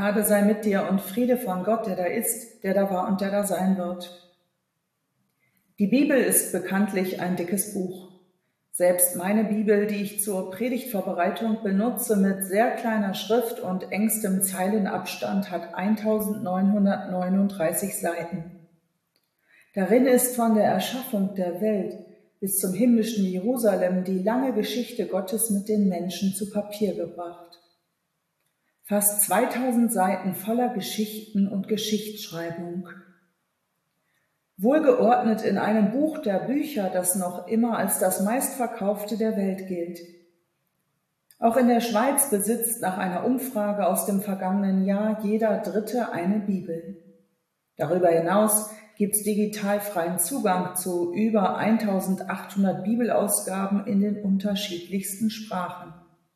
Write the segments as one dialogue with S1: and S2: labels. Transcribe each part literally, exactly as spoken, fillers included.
S1: Gnade sei mit dir und Friede von Gott, der da ist, der da war und der da sein wird. Die Bibel ist bekanntlich ein dickes Buch. Selbst meine Bibel, die ich zur Predigtvorbereitung benutze, mit sehr kleiner Schrift und engstem Zeilenabstand, hat eintausendneunhundertneununddreißig Seiten. Darin ist von der Erschaffung der Welt bis zum himmlischen Jerusalem die lange Geschichte Gottes mit den Menschen zu Papier gebracht. Fast zweitausend Seiten voller Geschichten und Geschichtsschreibung. Wohlgeordnet in einem Buch der Bücher, das noch immer als das meistverkaufte der Welt gilt. Auch in der Schweiz besitzt nach einer Umfrage aus dem vergangenen Jahr jeder Dritte eine Bibel. Darüber hinaus gibt es digital freien Zugang zu über eintausendachthundert Bibelausgaben in den unterschiedlichsten Sprachen.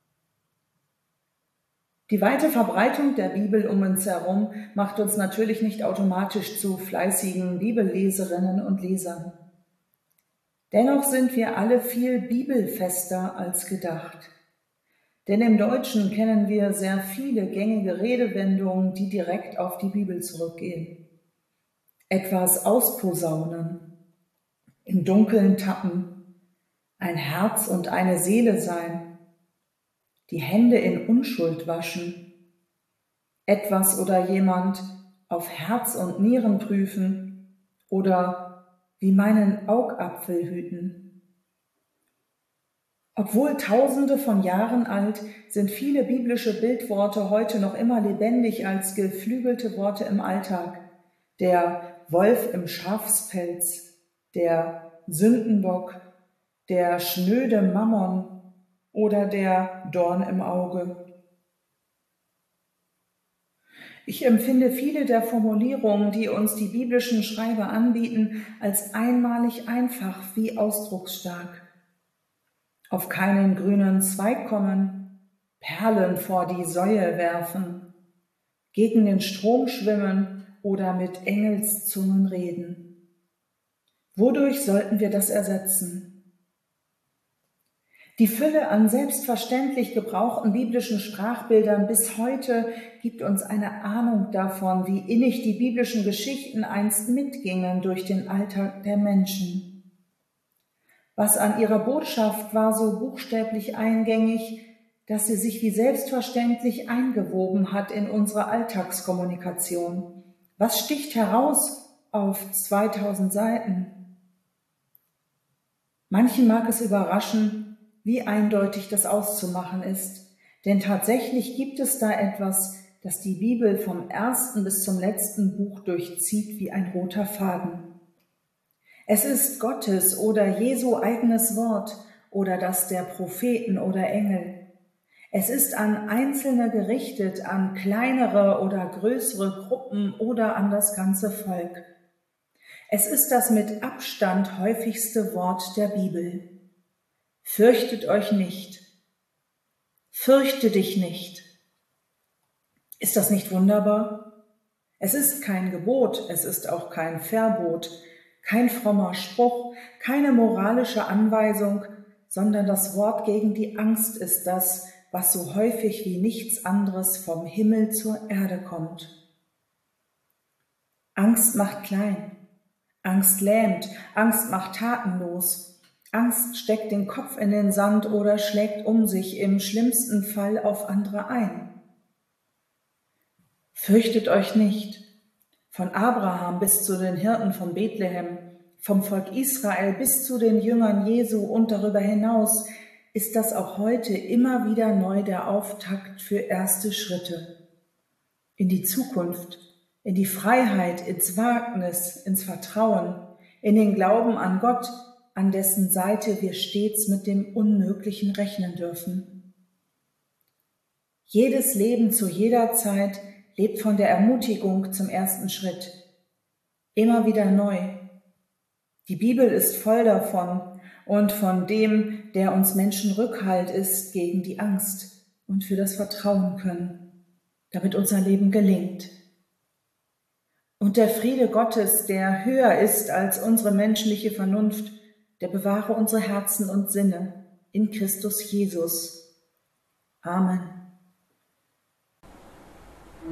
S1: Die weite Verbreitung der Bibel um uns herum macht uns natürlich nicht automatisch zu fleißigen Bibelleserinnen und Lesern. Dennoch sind wir alle viel bibelfester als gedacht. Denn im Deutschen kennen wir sehr viele gängige Redewendungen, die direkt auf die Bibel zurückgehen. Etwas ausposaunen, im Dunkeln tappen, ein Herz und eine Seele sein, die Hände in Unschuld waschen, etwas oder jemand auf Herz und Nieren prüfen oder wie meinen Augapfel hüten. Obwohl Tausende von Jahren alt, sind viele biblische Bildworte heute noch immer lebendig als geflügelte Worte im Alltag. Der Wolf im Schafspelz, der Sündenbock, der schnöde Mammon oder der Dorn im Auge. Ich empfinde viele der Formulierungen, die uns die biblischen Schreiber anbieten, als einmalig einfach wie ausdrucksstark. Auf keinen grünen Zweig kommen, Perlen vor die Säue werfen, gegen den Strom schwimmen oder mit Engelszungen reden. Wodurch sollten wir das ersetzen? Die Fülle an selbstverständlich gebrauchten biblischen Sprachbildern bis heute gibt uns eine Ahnung davon, wie innig die biblischen Geschichten einst mitgingen durch den Alltag der Menschen. Was an ihrer Botschaft war so buchstäblich eingängig, dass sie sich wie selbstverständlich eingewoben hat in unsere Alltagskommunikation. Was sticht heraus auf zweitausend Seiten? Manchen mag es überraschen, wie eindeutig das auszumachen ist. Denn tatsächlich gibt es da etwas, das die Bibel vom ersten bis zum letzten Buch durchzieht wie ein roter Faden. Es ist Gottes oder Jesu eigenes Wort oder das der Propheten oder Engel. Es ist an Einzelne gerichtet, an kleinere oder größere Gruppen oder an das ganze Volk. Es ist das mit Abstand häufigste Wort der Bibel. Fürchtet euch nicht. Fürchte dich nicht. Ist das nicht wunderbar? Es ist kein Gebot, es ist auch kein Verbot, kein frommer Spruch, keine moralische Anweisung, sondern das Wort gegen die Angst ist das, was so häufig wie nichts anderes vom Himmel zur Erde kommt. Angst macht klein, Angst lähmt, Angst macht tatenlos. Angst steckt den Kopf in den Sand oder schlägt um sich, im schlimmsten Fall auf andere ein. Fürchtet euch nicht. Von Abraham bis zu den Hirten von Bethlehem, vom Volk Israel bis zu den Jüngern Jesu und darüber hinaus ist das auch heute immer wieder neu der Auftakt für erste Schritte. In die Zukunft, in die Freiheit, ins Wagnis, ins Vertrauen, in den Glauben an Gott, an dessen Seite wir stets mit dem Unmöglichen rechnen dürfen. Jedes Leben zu jeder Zeit lebt von der Ermutigung zum ersten Schritt. Immer wieder neu. Die Bibel ist voll davon und von dem, der uns Menschen Rückhalt ist gegen die Angst und für das Vertrauen können, damit unser Leben gelingt. Und der Friede Gottes, der höher ist als unsere menschliche Vernunft, der bewahre unsere Herzen und Sinne in Christus Jesus. Amen.